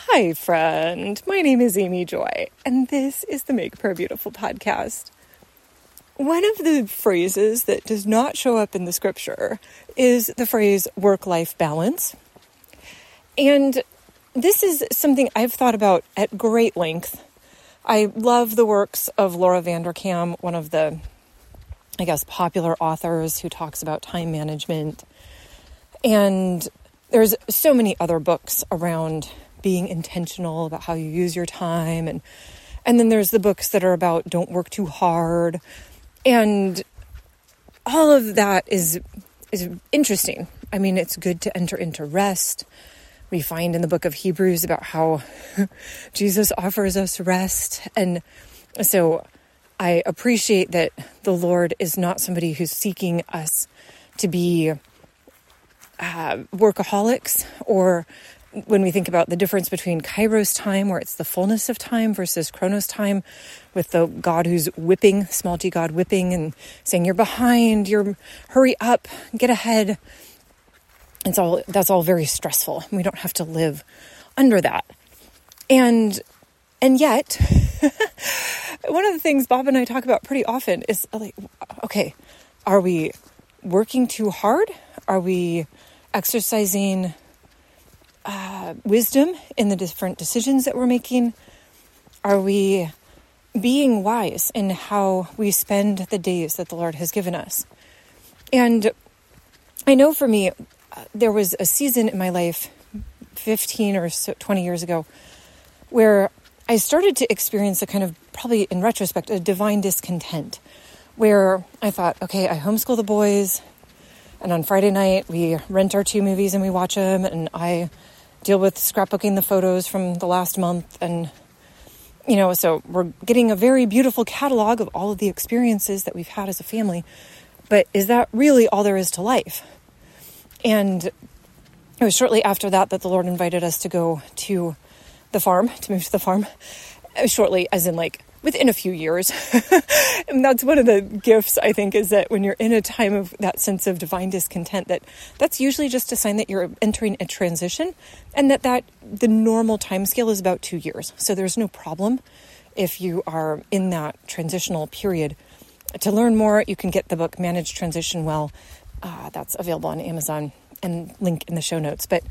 Hi, friend. My name is Amy Joy, and this is the Make Prayer Beautiful podcast. One of the phrases that does not show up in the scripture is the phrase work-life balance. And this is something I've thought about at great length. I love the works of Laura Vanderkam, one of the, popular authors who talks about time management. And there's so many other books around being intentional about how you use your time. And then there's the books that are about don't work too hard. And all of that is interesting. I mean, it's good to enter into rest. We find in the book of Hebrews about how Jesus offers us rest. And so I appreciate that the Lord is not somebody who's seeking us to be workaholics, or when we think about the difference between Kairos time, where it's the fullness of time, versus Chronos time, with the God who's whipping, small g God whipping and saying, you're behind, hurry up, get ahead. That's all very stressful. We don't have to live under that. And yet, one of the things Bob and I talk about pretty often is like, okay, are we working too hard? Are we exercising wisdom in the different decisions that we're making? Are we being wise in how we spend the days that the Lord has given us? And I know for me, there was a season in my life 15 or so, 20 years ago where I started to experience a kind of, probably in retrospect, a divine discontent, where I thought, okay, I homeschool the boys, and on Friday night we rent our 2 movies and we watch them, and I deal with scrapbooking the photos from the last month. And, so we're getting a very beautiful catalog of all of the experiences that we've had as a family. But is that really all there is to life? And it was shortly after that the Lord invited us to go to the farm, to move to the farm. Shortly, as in within a few years. And that's one of the gifts, I think, is that when you're in a time of that sense of divine discontent, that's usually just a sign that you're entering a transition, and that the normal time scale is about 2 years. So there's no problem if you are in that transitional period. To learn more, you can get the book Manage Transition Well. That's available on Amazon, and link in the show notes. But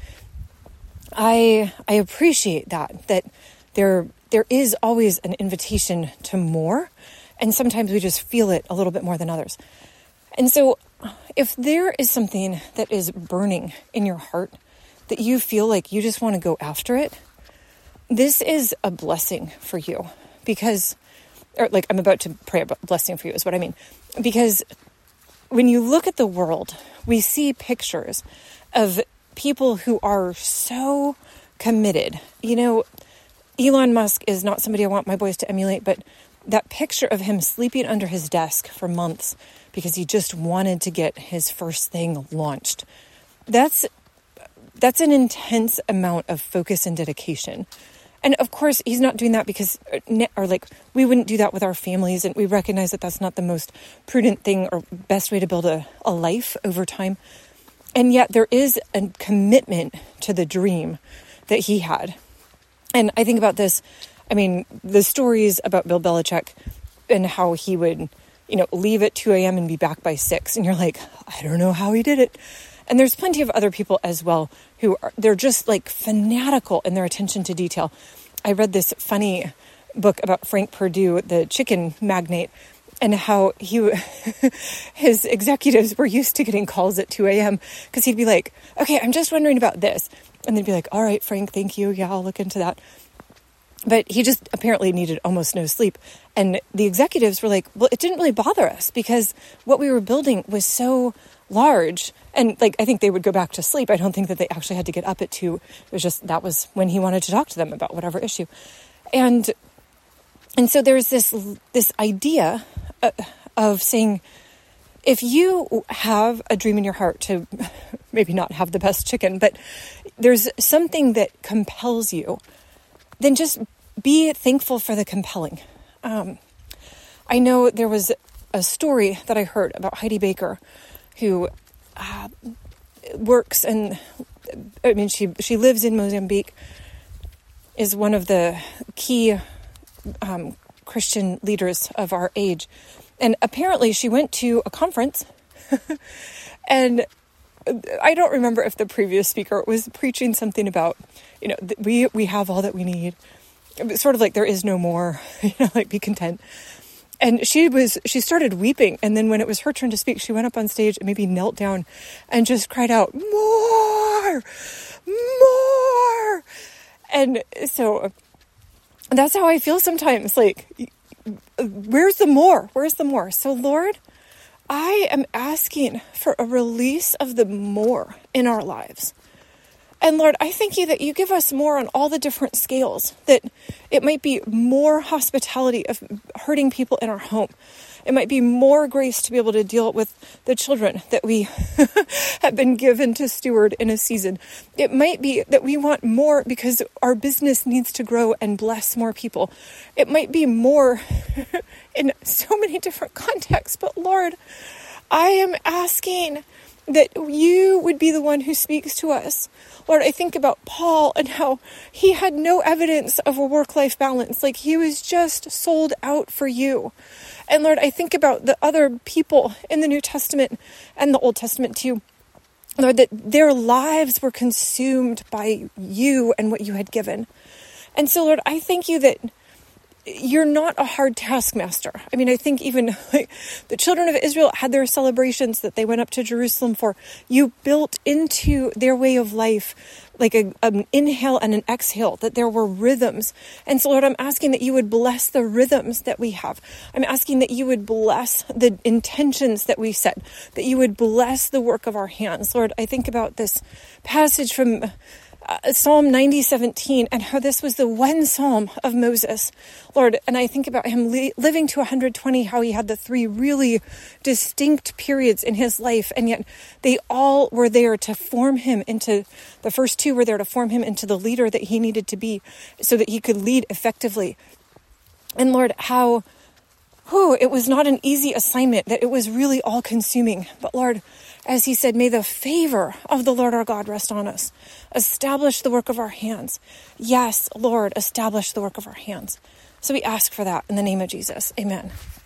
I appreciate that there is always an invitation to more, and sometimes we just feel it a little bit more than others. And so if there is something that is burning in your heart that you feel like you just want to go after it, this is a blessing for you, because, I'm about to pray a blessing for you is what I mean. Because when you look at the world, we see pictures of people who are so committed. Elon Musk is not somebody I want my boys to emulate, but that picture of him sleeping under his desk for months because he just wanted to get his first thing launched. That's an intense amount of focus and dedication. And of course, he's not doing that because, we wouldn't do that with our families, and we recognize that that's not the most prudent thing or best way to build a life over time. And yet there is a commitment to the dream that he had. And I think about this, the stories about Bill Belichick and how he would, leave at 2 a.m. and be back by 6. And you're like, I don't know how he did it. And there's plenty of other people as well they're just fanatical in their attention to detail. I read this funny book about Frank Perdue, the chicken magnate, and how his executives were used to getting calls at 2 a.m. because he'd be like, okay, I'm just wondering about this. And they'd be like, all right, Frank, thank you. Yeah, I'll look into that. But he just apparently needed almost no sleep. And the executives were like, well, it didn't really bother us because what we were building was so large. And I think they would go back to sleep. I don't think that they actually had to get up at 2. It was just, that was when he wanted to talk to them about whatever issue. And so there's this idea of saying, if you have a dream in your heart to maybe not have the best chicken, but there's something that compels you, then just be thankful for the compelling. I know there was a story that I heard about Heidi Baker, who works, and she lives in Mozambique, is one of the key Christian leaders of our age. And apparently she went to a conference and I don't remember if the previous speaker was preaching something about, we have all that we need. Sort of like there is no more, like be content. And she started weeping. And then when it was her turn to speak, she went up on stage and maybe knelt down and just cried out, more. And so that's how I feel sometimes. Like, where's the more? Where's the more? So Lord, I am asking for a release of the more in our lives. And Lord, I thank you that you give us more on all the different scales, that it might be more hospitality of hurting people in our home. It might be more grace to be able to deal with the children that we have been given to steward in a season. It might be that we want more because our business needs to grow and bless more people. It might be more in so many different contexts. But Lord, I am asking that you would be the one who speaks to us. Lord, I think about Paul and how he had no evidence of a work-life balance. Like he was just sold out for you. And Lord, I think about the other people in the New Testament and the Old Testament too. Lord, that their lives were consumed by you and what you had given. And so, Lord, I thank you that you're not a hard taskmaster. I mean, I think even like the children of Israel had their celebrations that they went up to Jerusalem for. You built into their way of life like an inhale and an exhale, that there were rhythms. And so, Lord, I'm asking that you would bless the rhythms that we have. I'm asking that you would bless the intentions that we set, that you would bless the work of our hands. Lord, I think about this passage from Psalm 90:17 and how this was the one psalm of Moses, Lord. And I think about him living to 120, how he had the 3 really distinct periods in his life. And yet they all were there to form him into, the first 2 were there to form him into the leader that he needed to be so that he could lead effectively. And Lord, how it was not an easy assignment, that it was really all consuming. But Lord, as he said, may the favor of the Lord our God rest on us. Establish the work of our hands. Yes, Lord, establish the work of our hands. So we ask for that in the name of Jesus. Amen.